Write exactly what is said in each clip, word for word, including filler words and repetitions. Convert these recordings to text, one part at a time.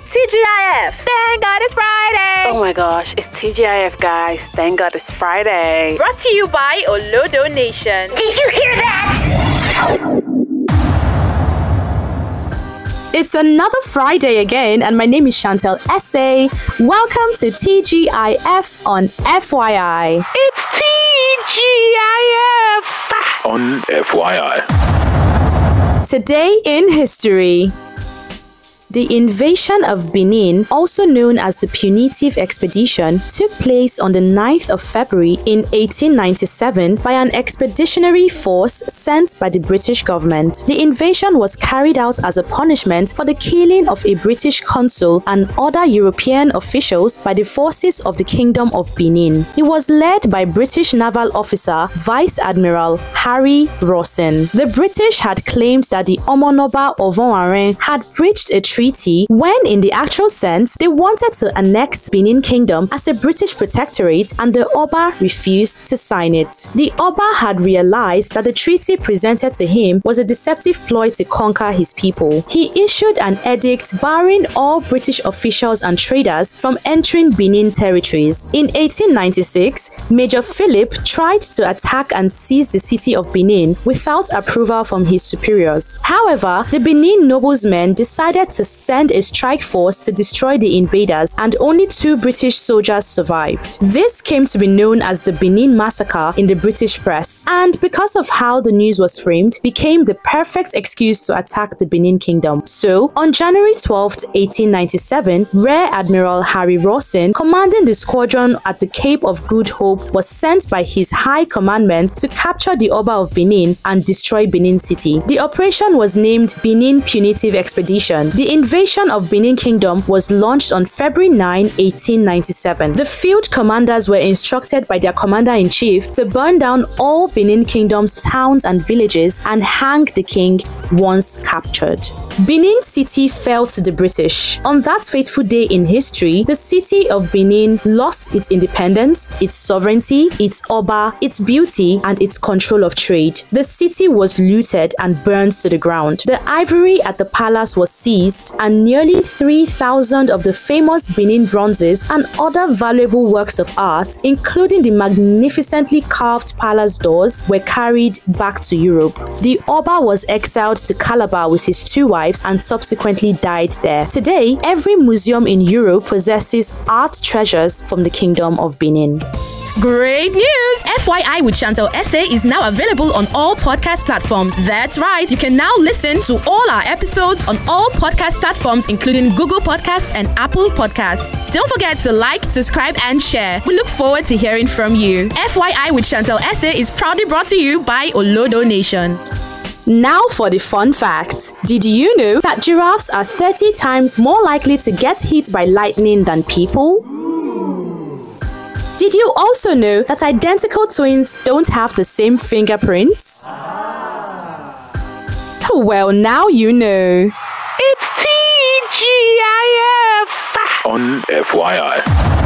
T G I F. Thank God it's Friday. Oh my gosh, it's T G I F, guys. Thank God it's Friday. Brought to you by Olodo Nation. Did you hear that? It's another Friday again, and my name is Chantel Essay. Welcome to T G I F on F Y I. It's T G I F on F Y I. Today in history. The invasion of Benin, also known as the Punitive Expedition, took place on the ninth of February in eighteen ninety-seven by an expeditionary force sent by the British government. The invasion was carried out as a punishment for the killing of a British consul and other European officials by the forces of the Kingdom of Benin. It was led by British naval officer Vice Admiral Harry Rawson. The British had claimed that the Omonoba of Owanren had breached a treaty when, in the actual sense, they wanted to annex Benin Kingdom as a British protectorate, and the Oba refused to sign it. The Oba had realized that the treaty presented to him was a deceptive ploy to conquer his people. He issued an edict barring all British officials and traders from entering Benin territories. In eighteen ninety-six, Major Philip tried to attack and seize the city of Benin without approval from his superiors. However, the Benin noblesmen decided to send a strike force to destroy the invaders, and only two British soldiers survived. This came to be known as the Benin Massacre in the British press, and because of how the news was framed, became the perfect excuse to attack the Benin Kingdom. So, on January twelfth, eighteen ninety-seven, Rear Admiral Harry Rawson, commanding the squadron at the Cape of Good Hope, was sent by his high commandment to capture the Oba of Benin and destroy Benin City. The operation was named Benin Punitive Expedition. The invasion of Benin Kingdom was launched on February ninth, eighteen ninety-seven. The field commanders were instructed by their commander-in-chief to burn down all Benin Kingdom's towns and villages and hang the king once captured. Benin City fell to the British. On that fateful day in history, the city of Benin lost its independence, its sovereignty, its Oba, its beauty, and its control of trade. The city was looted and burned to the ground. The ivory at the palace was seized, and nearly three thousand of the famous Benin bronzes and other valuable works of art, including the magnificently carved palace doors, were carried back to Europe. The Oba was exiled to Calabar with his two wives and subsequently died there. Today, every museum in Europe possesses art treasures from the Kingdom of Benin. Great news! F Y I with Chantel Essay is now available on all podcast platforms. That's right, you can now listen to all our episodes on all podcast platforms, including Google Podcasts and Apple Podcasts. Don't forget to like, subscribe, and share. We look forward to hearing from you. F Y I with Chantel Essay is proudly brought to you by Olodo Nation. Now for the fun fact. Did you know that giraffes are thirty times more likely to get hit by lightning than people? Did you also know that identical twins don't have the same fingerprints? Well, now you know. It's T G I F on F Y I.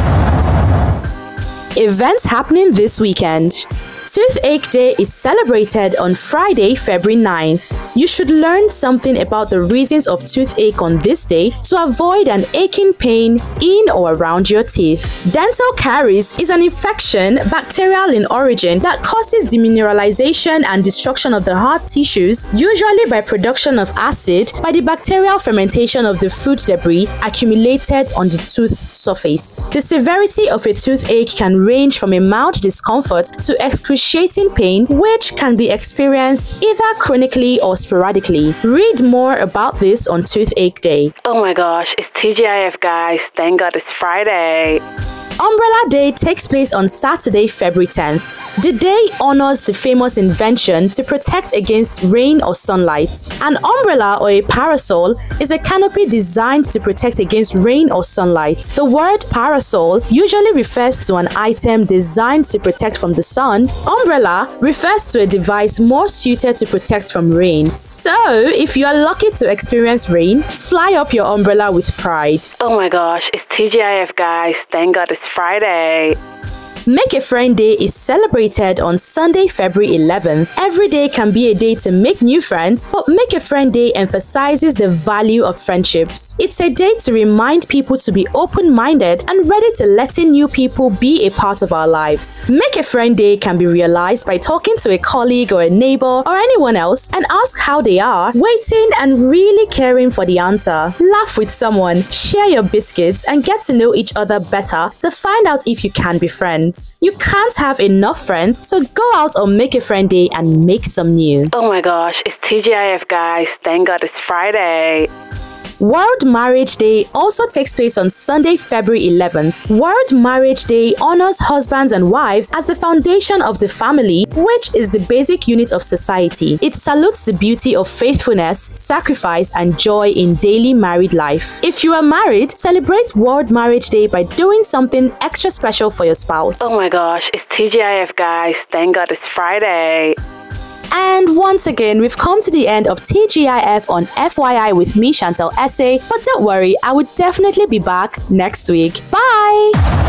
Events happening this weekend. Toothache Day is celebrated on Friday, February ninth. You should learn something about the reasons of toothache on this day to avoid an aching pain in or around your teeth. Dental caries is an infection, bacterial in origin, that causes demineralization and destruction of the hard tissues, usually by production of acid by the bacterial fermentation of the food debris accumulated on the tooth surface. The severity of a toothache can range from a mild discomfort to excruciating pain, which can be experienced either chronically or sporadically. Read more about this on Toothache Day. Oh my gosh, it's T G I F, guys. Thank God it's Friday. Umbrella Day takes place on Saturday, February tenth. The day honors the famous invention to protect against rain or sunlight. An umbrella or a parasol is a canopy designed to protect against rain or sunlight. The word parasol usually refers to an item designed to protect from the sun. Umbrella refers to a device more suited to protect from rain. So, if you are lucky to experience rain, fly up your umbrella with pride. Oh my gosh, it's T G I F, guys. Thank God it's Friday. Make a Friend Day is celebrated on Sunday, February eleventh. Every day can be a day to make new friends, but Make a Friend Day emphasizes the value of friendships. It's a day to remind people to be open-minded and ready to letting new people be a part of our lives. Make a Friend Day can be realized by talking to a colleague or a neighbor or anyone else and ask how they are, waiting and really caring for the answer. Laugh with someone, share your biscuits, and get to know each other better to find out if you can be friends. You can't have enough friends, so go out on Make a Friend Day and make some new. Oh my gosh, it's T G I F, guys. Thank God it's Friday. World Marriage Day also takes place on Sunday, February eleventh. World Marriage Day honors husbands and wives as the foundation of the family, which is the basic unit of society. It salutes the beauty of faithfulness, sacrifice, and joy in daily married life. If you are married, celebrate World Marriage Day by doing something extra special for your spouse. Oh my gosh, it's T G I F, guys. Thank God it's Friday. And once again, we've come to the end of T G I F on F Y I with me, Chantel Essay. But don't worry, I would definitely be back next week. Bye!